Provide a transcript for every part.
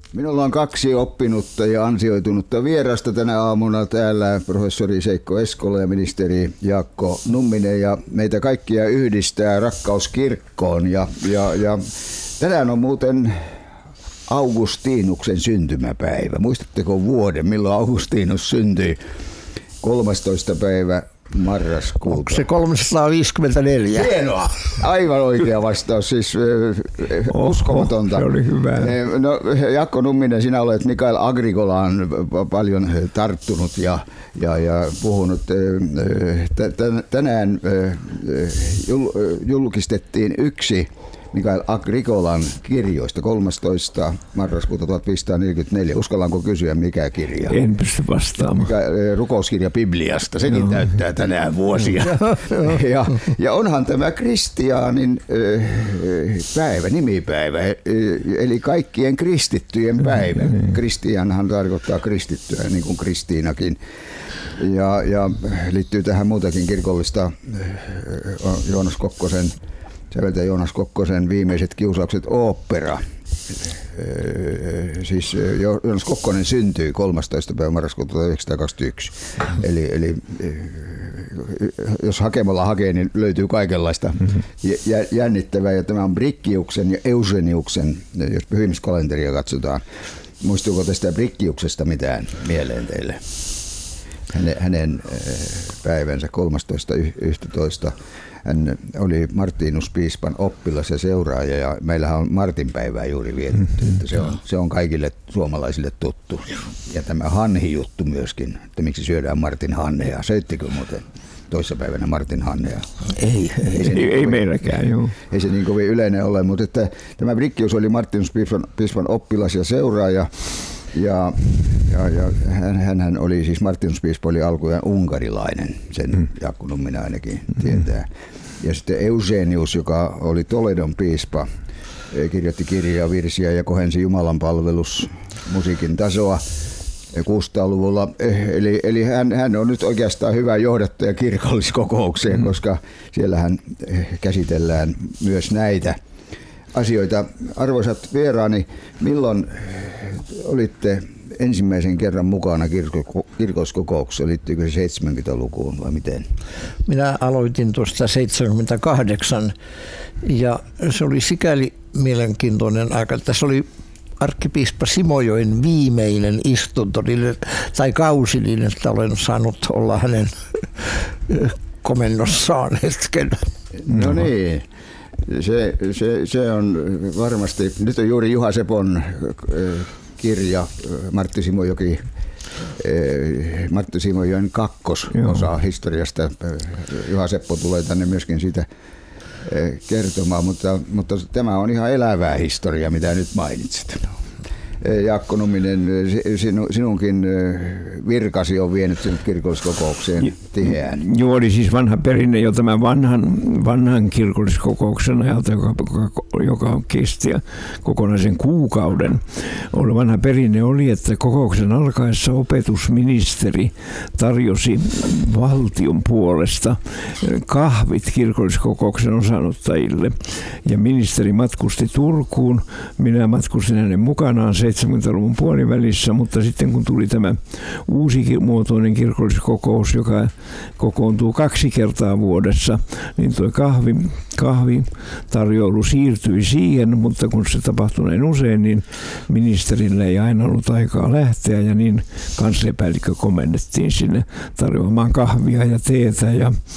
Minulla on kaksi oppinutta ja ansioitunutta vierasta tänä aamuna täällä, professori Seikko Eskola ja ministeri Jaakko Numminen, ja meitä kaikkia yhdistää rakkaus kirkkoon. Ja tänään on muuten Augustinuksen syntymäpäivä. Muistatteko vuoden, milloin Augustinus syntyi? 13. päivä marraskuuta. Onko se 354? Hienoa! Aivan oikea vastaus, siis uskomatonta. Se oli hyvä. No, Jaakko Numminen, sinä olet Mikael Agricolaan paljon tarttunut ja puhunut. Tänään julkistettiin yksi Mikael Agricolan kirjoista 13. marraskuuta 1544. Uskallanko kysyä, mikä kirja? En pysty vastaamaan. Rukouskirja Bibliasta, sekin täyttää tänään vuosia. Ja onhan tämä Kristiaanin päivä, nimipäivä, eli kaikkien kristittyjen päivä. Kristianhan tarkoittaa kristittyä, niin kuin Kristiinakin. Ja liittyy tähän muutakin kirkollista säveltäjä Joonas Kokkosen Viimeiset kiusaukset -ooppera. Siis Joonas Kokkonen syntyi 13. päivä marraskuuta 1921. Eli jos hakemalla hakee, niin löytyy kaikenlaista jännittävää. Ja tämä on Bricciuksen ja Eugeniuksen, jos pyhimyskalenteria katsotaan. Muistuuko tästä Bricciuksesta mitään mieleen teille? Hänen päivänsä 13.11. Hän oli Martinus-piispan oppilas ja seuraaja, ja meillähän on Martin päivää juuri vietetty. Se on kaikille suomalaisille tuttu. Ja tämä hanhi-juttu myöskin, että miksi syödään Martin hanneja. Söittikö muuten toissapäivänä Martin hanneja? Ei meilläkään, joo. Ei se niin kovin yleinen ole, mutta että tämä Briccius oli Martinus-piispan oppilas ja seuraaja. Ja hän oli siis, Martinus-piispa oli alkujaan unkarilainen, sen Jaakko Numminen ainakin tietää. Ja sitten Eugenius, joka oli Toledon piispa, kirjoitti kirjaa, virsiä ja kohensi Jumalan palvelusmusiikin tasoa 600-luvulla. Eli hän on nyt oikeastaan hyvä johdattaja kirkolliskokoukseen, koska siellähän käsitellään myös näitä asioita. Arvoisat vieraani, milloin olitte ensimmäisen kerran mukana kirkolliskokouksessa? Liittyykö se 70-lukuun vai miten? Minä aloitin tuosta 78 ja se oli sikäli mielenkiintoinen aika. Tässä oli arkkipiispa Simojoen viimeinen istunto tai kausi, niin että olen saanut olla hänen komennossaan hetken. No niin. Se on varmasti, nyt on juuri Juha Sepon kirja Martti Simojoen kakkososa historiasta. Juha Seppo tulee tänne myöskin siitä kertomaan, mutta tämä on ihan elävää historiaa, mitä nyt mainitsit. Jaakko Numminen, sinunkin virkasi on vienyt sinut kirkolliskokoukseen tiheään. Joo, oli siis vanha perinne jo tämän vanhan kirkolliskokouksen ajalta, joka kesti kokonaisen kuukauden. Vanha perinne oli, että kokouksen alkaessa opetusministeri tarjosi valtion puolesta kahvit kirkolliskokouksen osanottajille. Ja ministeri matkusti Turkuun, minä matkustin hänen mukanaan 70-luvun puolivälissä, mutta sitten kun tuli tämä uusi muotoinen kirkolliskokous, joka kokoontuu 2 kertaa vuodessa, niin tuo kahvitarjoilu siirtyi siihen, mutta kun se tapahtui näin usein, niin ministerille ei aina ollut aikaa lähteä, ja niin kansliapäällikkö komennettiin sinne tarjoamaan kahvia ja teetä,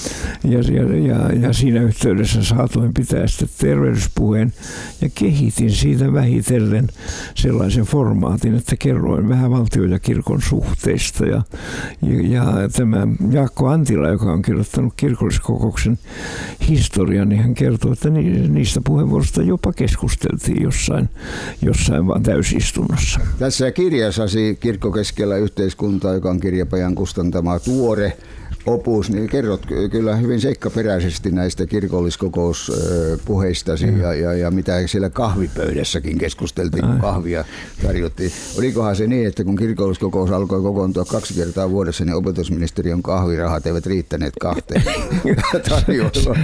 ja siinä yhteydessä saatoin pitää sitten terveyspuheen, ja kehitin siitä vähitellen sellaisen formaatin, että kerroin vähän valtion ja kirkon suhteista, ja tämä Jaakko Antila, joka on kirjoittanut kirkolliskokouksen historian, niin hän kertoo, että niistä puheenvuoroista jopa keskusteltiin jossain vaan täysistunnossa. Tässä kirjassasi Kirkko keskellä yhteiskuntaa, joka on kirjapajan kustantama tuore opus, niin kerrot kyllä hyvin seikkaperäisesti näistä kirkolliskokouspuheistasi ja mitä siellä kahvipöydässäkin keskusteltiin, kun kahvia tarjottiin. Olikohan se niin, että kun kirkolliskokous alkoi kokoontua 2 kertaa vuodessa, niin opetusministeriön kahvirahat eivät riittäneet 2 tarjoilua?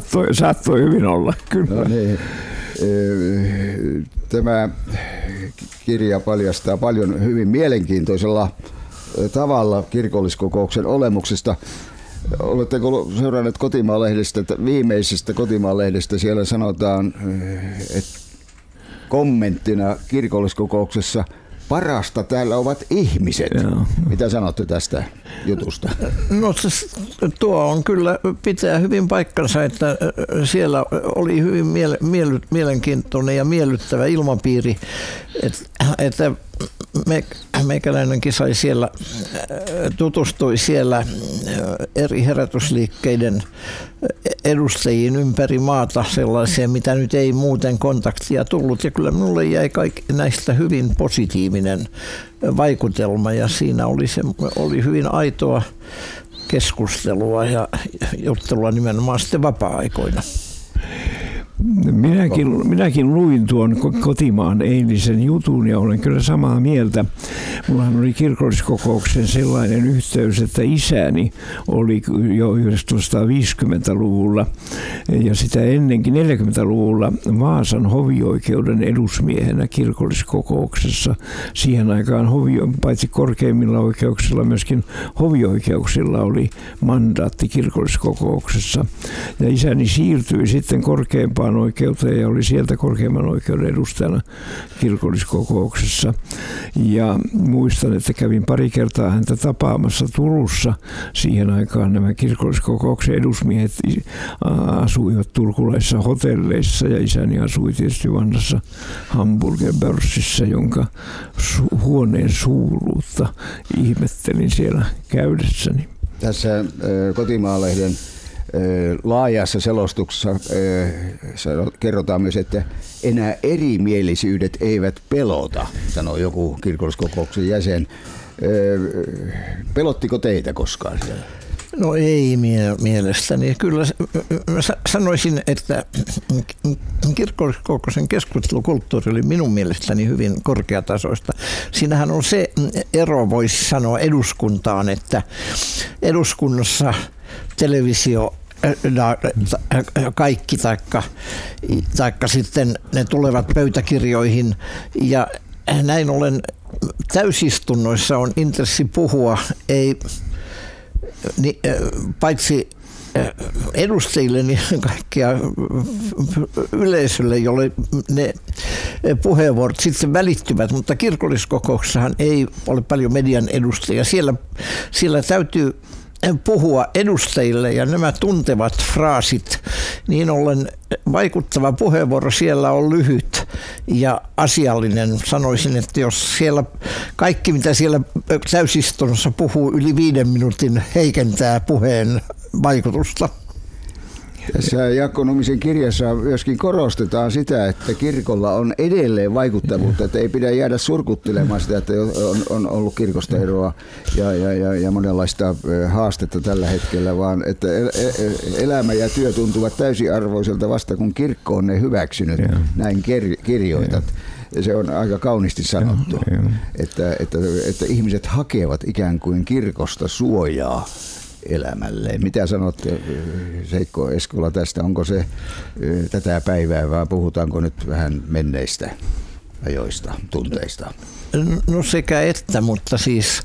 Saattoi hyvin olla, kyllä. No niin. Tämä kirja paljastaa paljon hyvin mielenkiintoisella tavalla kirkolliskokouksen olemuksesta. Oletteko seuranneet Kotimaa-lehdestä, viimeisestä Kotimaa-lehdestä, siellä sanotaan, että kommenttina kirkolliskokouksessa parasta täällä ovat ihmiset. Joo. Mitä sanotte tästä jutusta? No tuo on kyllä, pitää hyvin paikkansa, että siellä oli hyvin mielenkiintoinen ja miellyttävä ilmapiiri, että meikäläinenkin sai siellä, tutustui siellä eri herätysliikkeiden edustajiin ympäri maata, sellaisia, mitä nyt ei muuten kontaktia tullut. Ja kyllä minulle jäi kaikki näistä hyvin positiivinen vaikutelma ja siinä oli hyvin aitoa keskustelua ja juttelua nimenomaan sitten vapaa-aikoina. Minäkin luin tuon Kotimaan eilisen jutun ja olen kyllä samaa mieltä. Mullahan oli kirkolliskokouksen sellainen yhteys, että isäni oli jo 1950-luvulla ja sitä ennenkin 40-luvulla Vaasan hovioikeuden edusmiehenä kirkolliskokouksessa. Siihen aikaan paitsi korkeimmilla oikeuksilla myöskin hovioikeuksilla oli mandaatti kirkolliskokouksessa. Ja isäni siirtyi sitten korkeimpaan oikeuteen ja oli sieltä korkeimman oikeuden edustajana kirkolliskokouksessa. Ja muistan, että kävin pari kertaa häntä tapaamassa Turussa. Siihen aikaan nämä kirkolliskokouksen edusmiehet asuivat turkulaisissa hotelleissa ja isäni asui tietysti vanhassa Hamburger Börssissä, jonka huoneen suuruutta ihmettelin siellä käydessäni. Tässä Kotimaa-lehden laajassa selostuksessa kerrotaan myös, että enää erimielisyydet eivät pelota, sanoi joku kirkolliskokouksen jäsen. Pelottiko teitä koskaan siellä? No ei mielestäni. Kyllä sanoisin, että kirkolliskokouksen keskustelukulttuuri oli minun mielestäni hyvin korkeatasoista. Siinähän on se ero, voisi sanoa eduskuntaan, että eduskunnassa televisio kaikki taikka sitten ne tulevat pöytäkirjoihin ja näin ollen täysistunnoissa on intressi puhua, ei paitsi edustajille, niin kaikkia yleisölle, jolle ne puheenvuorot sitten välittyvät, mutta kirkolliskokouksessahan ei ole paljon median edustajia. Siellä täytyy puhua edustajille ja nämä tuntevat fraasit, niin ollen vaikuttava puheenvuoro siellä on lyhyt ja asiallinen. Sanoisin, että jos siellä kaikki, mitä siellä täysistunnossa puhuu yli 5 minuutin, heikentää puheen vaikutusta. Tässä Jaakko Numisen kirjassa myöskin korostetaan sitä, että kirkolla on edelleen vaikuttavuutta, että ei pidä jäädä surkuttelemaan sitä, että on ollut kirkosta eroa ja monenlaista haastetta tällä hetkellä, vaan että elämä ja työ tuntuvat täysiarvoiselta vasta kun kirkko on ne hyväksynyt. Näin kirjoitat. Se on aika kauniisti sanottu, että ihmiset hakevat ikään kuin kirkosta suojaa elämälleen. Mitä sanotte, Seikko Eskola, tästä? Onko se tätä päivää vai puhutaanko nyt vähän menneistä ajoista, tunteista? No sekä että, mutta siis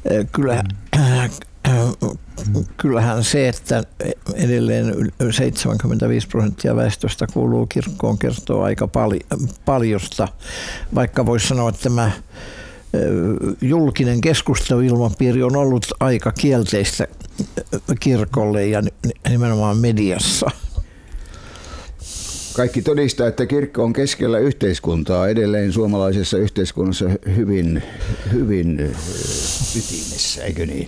kyllähän se, että edelleen 75% väestöstä kuuluu kirkkoon, kertoo aika paljosta, vaikka voisi sanoa, että tämä julkinen keskusteluilmapiiri on ollut aika kielteistä kirkolle ja nimenomaan mediassa. Kaikki todistaa, että kirkko on keskellä yhteiskuntaa, edelleen suomalaisessa yhteiskunnassa hyvin ytimessä, eikö niin?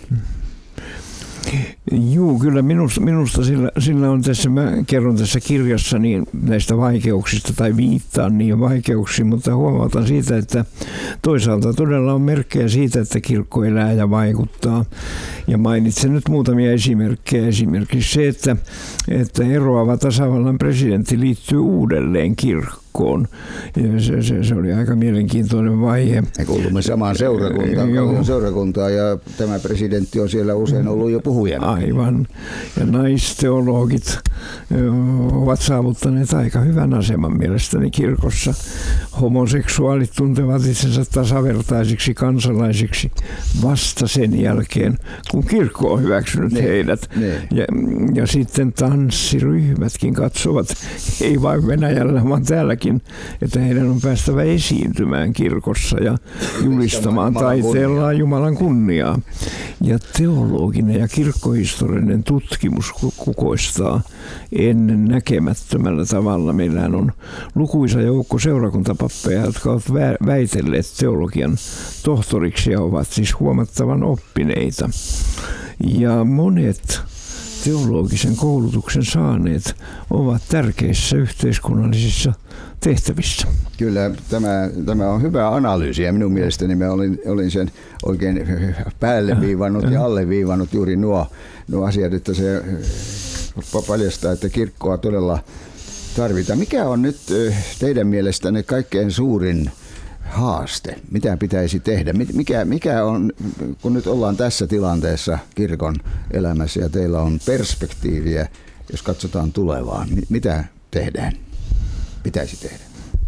Juu, kyllä minusta sillä on tässä, mä kerron tässä kirjassa niin näistä vaikeuksista tai viittaan niihin vaikeuksiin, mutta huomautan siitä, että toisaalta todella on merkkejä siitä, että kirkko elää ja vaikuttaa. Ja mainitsen nyt muutamia esimerkkejä. Esimerkiksi se, että eroava tasavallan presidentti liittyy uudelleen kirkkoon. kirkkoon. Ja se oli aika mielenkiintoinen vaihe. Me kuulumme samaan seurakuntaan ja tämä presidentti on siellä usein ollut jo puhujana. Aivan. Ja naisteologit ovat saavuttaneet aika hyvän aseman mielestäni kirkossa. Homoseksuaalit tuntevat itsensä tasavertaisiksi kansalaisiksi vasta sen jälkeen, kun kirkko on hyväksynyt heidät. Ja sitten tanssiryhmätkin katsovat, ei vain Venäjällä, vaan täälläkin, että heidän on päästävä esiintymään kirkossa ja julistamaan taiteellaan Jumalan kunniaa. Ja teologinen ja kirkkohistoriallinen tutkimus kukoistaa ennen näkemättömällä tavalla. Meillähän on lukuisa joukko seurakuntapappeja, jotka ovat väitelleet teologian tohtoriksi ja ovat siis huomattavan oppineita. Ja monet teologisen koulutuksen saaneet ovat tärkeissä yhteiskunnallisissa tehtävissä. Kyllä, tämä on hyvä analyysi ja minun mielestäni mä olin sen oikein päälle viivannut ja alle viivannut juuri nuo asiat, että se paljastaa, että kirkkoa todella tarvitaan. Mikä on nyt teidän mielestänne kaikkein suurin haaste? Mitä pitäisi tehdä? Mikä on, kun nyt ollaan tässä tilanteessa kirkon elämässä ja teillä on perspektiiviä, jos katsotaan tulevaan, mitä tehdään? Pitäisi tehdä?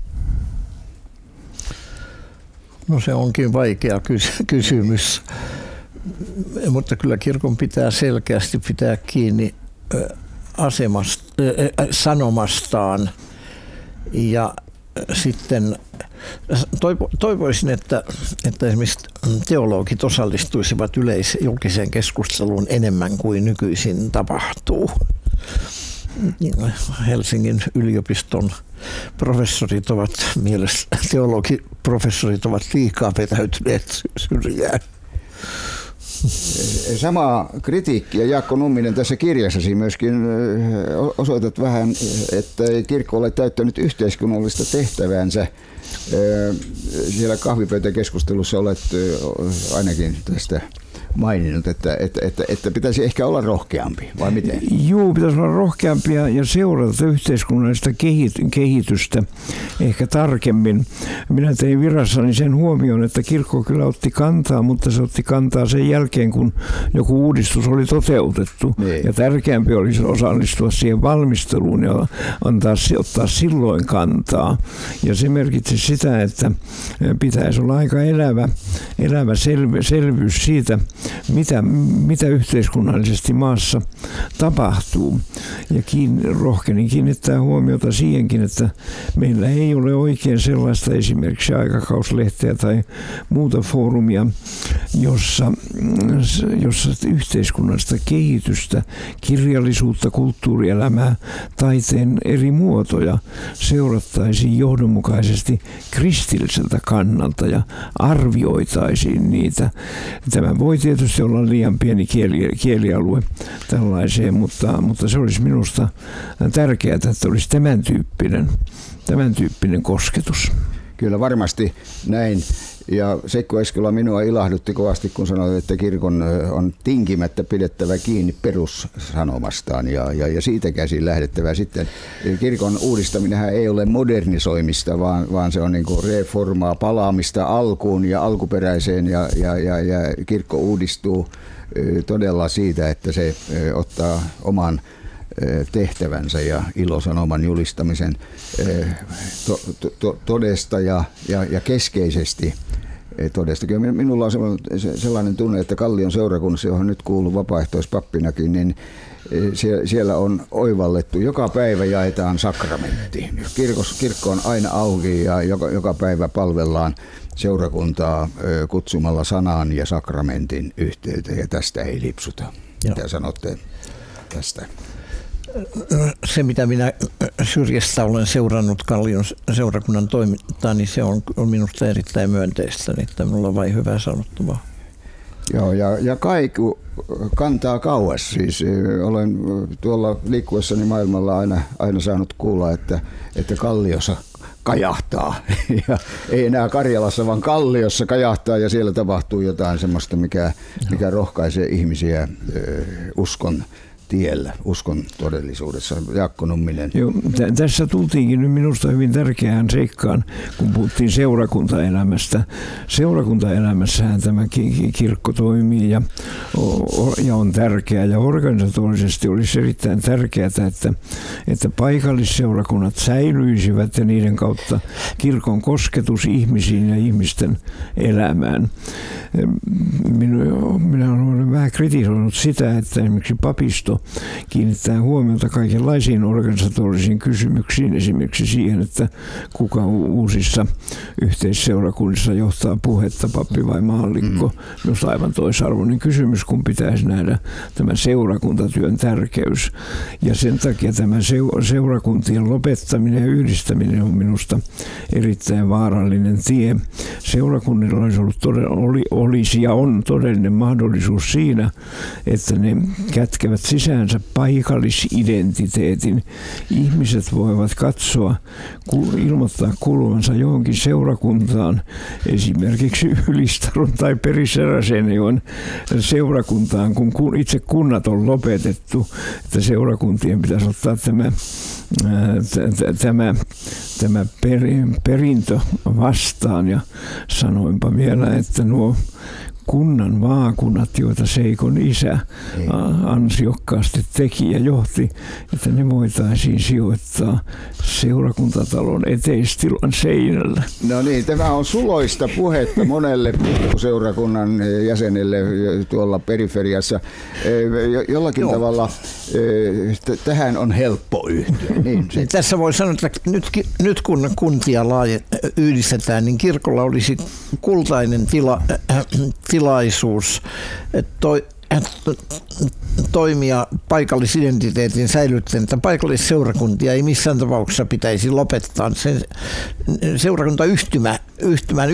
No se onkin vaikea kysymys, mutta kyllä kirkon pitää selkeästi pitää kiinni sanomastaan ja sitten toivoisin, että esimerkiksi teologit osallistuisivat julkiseen keskusteluun enemmän kuin nykyisin tapahtuu. Helsingin yliopiston professorit ovat teologiprofessorit ovat liikaa vetäytyneet syrjään. Sama kritiikki ja Jaakko Numminen tässä kirjassasi myöskin osoitat vähän, että kirkko ole täyttänyt yhteiskunnallista tehtävänsä. Siellä kahvipöytäkeskustelussa olet ainakin tästä maininnut, että pitäisi ehkä olla rohkeampi, vai miten? Joo, pitäisi olla rohkeampia ja seurata yhteiskunnallista kehitystä ehkä tarkemmin. Minä tein virassani sen huomioon, että kirkko kyllä otti kantaa, mutta se otti kantaa sen jälkeen, kun joku uudistus oli toteutettu. Niin. Ja tärkeämpi olisi osallistua siihen valmisteluun ja ottaa silloin kantaa. Ja se merkitsi sitä, että pitäisi olla aika elävä selvyys siitä, mitä yhteiskunnallisesti maassa tapahtuu. Ja rohkenin kiinnittää huomiota siihenkin, että meillä ei ole oikein sellaista esimerkiksi aikakauslehteä tai muuta foorumia, jossa yhteiskunnallista kehitystä, kirjallisuutta, kulttuurielämää, taiteen eri muotoja seurattaisiin johdonmukaisesti kristilliseltä kannalta ja arvioitaisiin niitä. Tämä voi tietysti olla liian pieni kielialue tällaiseen, mutta se olisi minusta tärkeää, että olisi tämän tyyppinen kosketus. Kyllä varmasti näin. Ja Seikko Eskola minua ilahdutti kovasti, kun sanoit, että kirkon on tinkimättä pidettävä kiinni perussanomastaan ja siitä käsin lähdettävä sitten. Kirkon uudistaminenhän ei ole modernisoimista, vaan se on niin kuin reformaa, palaamista alkuun ja alkuperäiseen ja kirkko uudistuu todella siitä, että se ottaa oman tehtävänsä ja ilosanoman julistamisen todesta ja keskeisesti todesta. Kyllä minulla on sellainen tunne, että Kallion seurakunnassa, johon nyt kuuluu vapaaehtoispappinakin, niin siellä on oivallettu. Joka päivä jaetaan sakramentti. Kirkko on aina auki ja joka päivä palvellaan seurakuntaa kutsumalla sanan ja sakramentin yhteyteen, ja tästä ei lipsuta. Mitä sanotte tästä? Se, mitä minä syrjästä olen seurannut Kallion seurakunnan toimintaa, niin se on minusta erittäin myönteistä, niin että minulla on vain hyvää sanottavaa. Joo, ja kaiku kantaa kauas. Siis olen tuolla liikkuessani maailmalla aina saanut kuulla, että Kalliossa kajahtaa. Ja ei enää Karjalassa, vaan Kalliossa kajahtaa, ja siellä tapahtuu jotain semmoista, mikä rohkaisee ihmisiä uskon tiellä, uskon todellisuudessa. Jaakko Numminen. Joo, tässä tultiinkin nyt minusta hyvin tärkeään seikkaan, kun puhuttiin seurakuntaelämästä. Seurakuntaelämässähän tämä kirkko toimii ja on tärkeä, ja organisatorisesti olisi erittäin tärkeää, että paikallisseurakunnat säilyisivät ja niiden kautta kirkon kosketus ihmisiin ja ihmisten elämään. Minä olen vähän kritisoinut sitä, että esimerkiksi papisto kiinnittää huomiota kaikenlaisiin organisatorisiin kysymyksiin, esimerkiksi siihen, että kuka uusissa yhteisseurakunnissa johtaa puhetta, pappi vai maallikko. Minusta aivan toisarvoinen kysymys, kun pitäisi nähdä tämä seurakuntatyön tärkeys. Ja sen takia tämä seurakuntien lopettaminen ja yhdistäminen on minusta erittäin vaarallinen tie. Seurakunnilla olisi ja on todellinen mahdollisuus siinä, että ne kätkevät sisäänsä paikallisidentiteetin. Ihmiset voivat katsoa, ilmoittaa kuuluvansa johonkin seurakuntaan, esimerkiksi Ylistaron tai Peri-Seräseinäjoen seurakuntaan, kun itse kunnat on lopetettu, että seurakuntien pitäisi ottaa tämä perintö vastaan. Ja sanoinpa vielä, että nuo kunnan maakunnat, joita Seikon isä ansiokkaasti teki ja johti, että ne voitaisiin sijoittaa seurakuntatalon eteistilan seinällä. No niin, tämä on suloista puhetta monelle seurakunnan jäsenelle tuolla periferiassa. Jollakin tavalla tähän on helppo yhtyä. Niin, tässä voi sanoa, että nyt kun kuntia yhdistetään, niin kirkolla olisi kultainen tilaisuus toimia paikallisidentiteetin säilyttäen, että paikallisseurakuntia ei missään tapauksessa pitäisi lopettaa. Sen seurakuntayhtymän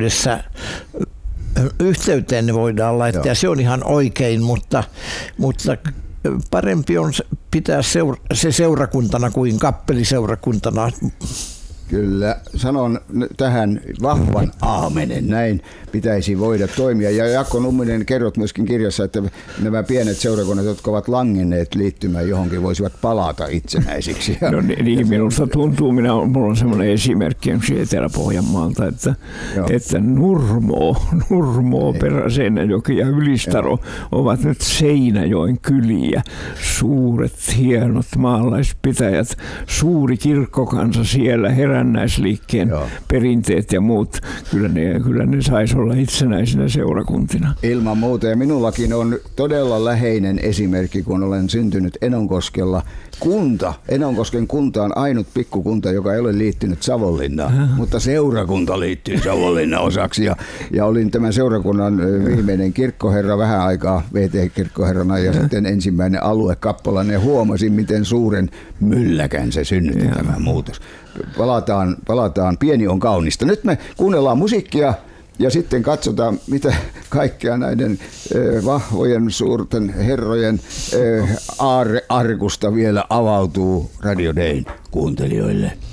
yhteyteen ne voidaan laittaa, ja se on ihan oikein, mutta parempi on pitää se seurakuntana kuin kappeliseurakuntana. Kyllä, sanon tähän vahvan aamenen, näin pitäisi voida toimia. Ja Jaakko Numminen, kerrot myöskin kirjassa, että nämä pienet seurakunnat, jotka ovat langenneet liittymään johonkin, voisivat palata itsenäisiksi. No niin, minusta tuntuu, minulla on semmoinen esimerkki Etelä-Pohjanmaalta, että Nurmo, Peräseinäjoki ja Ylistaro ovat nyt Seinäjoen kyliä. Suuret, hienot maalaispitäjät, suuri kirkkokansa siellä, herännäisliikkeen perinteet ja muut, kyllä ne saisi olla itsenäisinä seurakuntina. Ilman muuta, ja minullakin on todella läheinen esimerkki, kun olen syntynyt Enonkoskella. Enonkosken kunta on ainut pikkukunta, joka ei ole liittynyt Savonlinnaan, mutta seurakunta liittyy Savonlinnan osaksi. Ja olin tämän seurakunnan viimeinen kirkkoherra vähän aikaa VT-kirkkoherrana ja sitten ensimmäinen aluekappalainen, ja huomasin, miten suuren mylläkän se synnytti tämä muutos. Palataan, pieni on kaunista. Nyt me kuunnellaan musiikkia ja sitten katsotaan, mitä kaikkea näiden vahvojen suurten herrojen aarrearkusta vielä avautuu Radio Dayn kuuntelijoille.